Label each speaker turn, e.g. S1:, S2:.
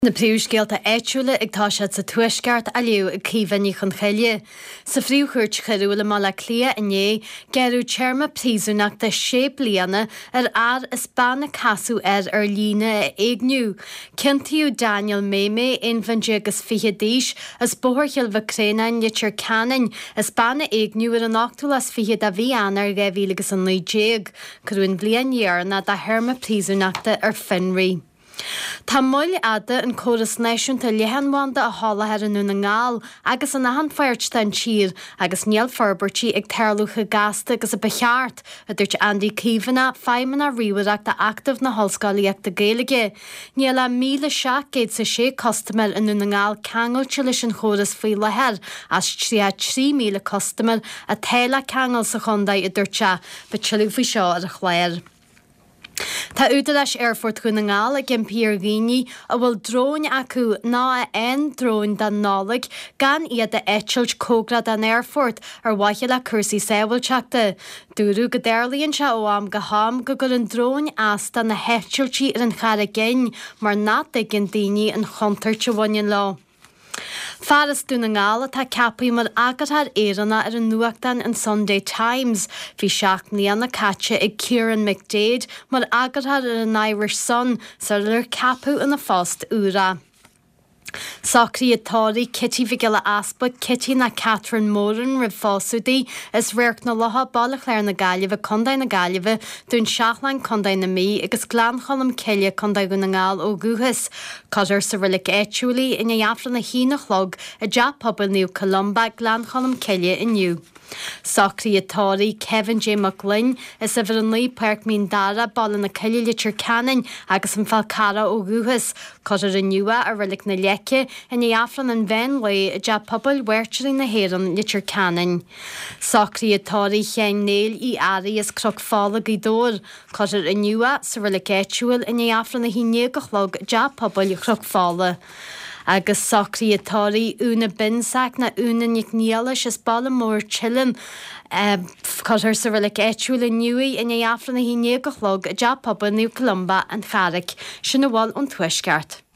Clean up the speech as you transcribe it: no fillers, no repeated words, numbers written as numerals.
S1: Na príomhscéalta éitiúla ag táisiad sa tuaisceart a liú ag cíomhaní chun chaile. Sa phríomhchuirt cheirúla má le clia inné, gearú teirma príosúnach de 6 bliana ar is banna casú ar lína a éagniú. Cintíú Daniel Mémé infanne agus fiche díis as bóthircheal bhcrénain litir canin is banna éagniú ar an 8 as fiche da bhí anar 2009, chuún blianéar na da herma príosúnachta ar Finrí. Tá muil ada an córas náisiúnta lehanmhanda a hála ar an na ngáil agus an nahan feirtein tír agus níl forbertí ag teirlúcha gasta agus a becheart a dúirt Andy Cívanna feimena riúireach de actah na hallscálaíocht de Gaeilge. Níl le 1,700 customer in na ngáil ceangailte leis an chóras faoi lethir as 3,000 customer a téile ceangail sa chundaid i dúirte be tuilú faoi seo ar a chléir. Tá údaráis airfort chun na ngáil a gimpíar ghaoine a bhfuil drón acu ná ein drón den nálaigh gan iad a éitilt cógrad an airfort ar waithe le cursaí saoilteachta. Dúrú go déirlíonn se óam go ham go gur an drón asta na heitiltí ar an chara gin mar ná gin daoine an chuntarte bhain lá. Faras dún na ngála tá ceapaí mar agarthar éireanna ar an nuachtain an Sunday Times. Bhí seach níana caite ag Kieran McDade mar agarthar ar an Irish Sun sa lir ceapú in na fást úra. Sacrí atáí Kitty Vigila Aspa, Kitty na Catherine Moran rib fásúdaí is réirt na látha ballach léir na Gaillimh condaid na Gaillimh dún seaachlein condaid na mí agus glanchalam ceile condaid go na ngáil ó Guthas. Cadar sa rilik éitiúlaí ina dheafra na hína chlog a deap pobal níu Columba glanchalam ceile inniu. Sacrí atáí Kevin J. McLean is a bhar an lí Park Mín Dara ball na ceile litir canin agus an falcara ó Guthas. Cadar a nua a rilik na leice in Afran an bhein le a pobl weirtirí na héan litir canin. Sacrí atáí chean néil í airí is croc fála í dór. Cadar a nua sa rilik éitiúil in Afran na híine go chlog pobl croc fála. Agus sacrí atáí úna binsaach na úna níalas is balla mór chillan cadar sa rilik éitiúil nuí in Afran na híine go chlog pobl níu Columba an charric sin bháil an tuaisceart.